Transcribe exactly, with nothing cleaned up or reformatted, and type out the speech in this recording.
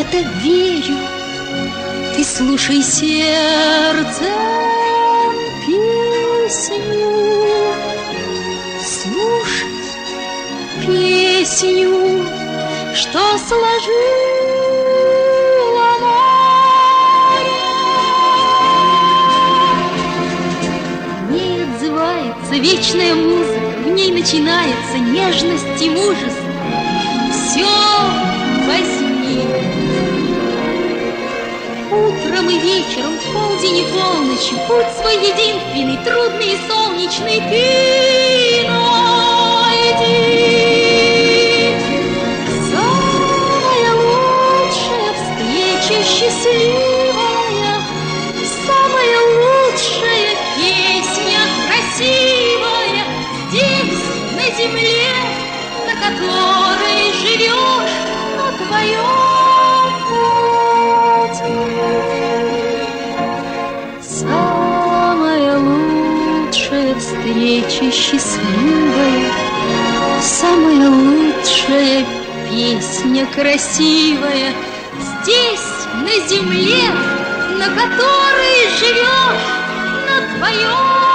это верю. Ты слушай сердцем песню, слушай песню, что сложила море. В ней отзывается вечная музыка, в ней начинается нежность и мужество. Все возьми. Утром и вечером, в полдень и полночь, путь свой единственный, трудный и солнечный ты найди. Самая лучшая встреча счастливая, самая лучшая песня красивая здесь, на земле, на которой живешь, на твоем пути. Самая лучшая встреча счастливая, самая лучшая песня красивая здесь, на земле, на которой живешь, на твоем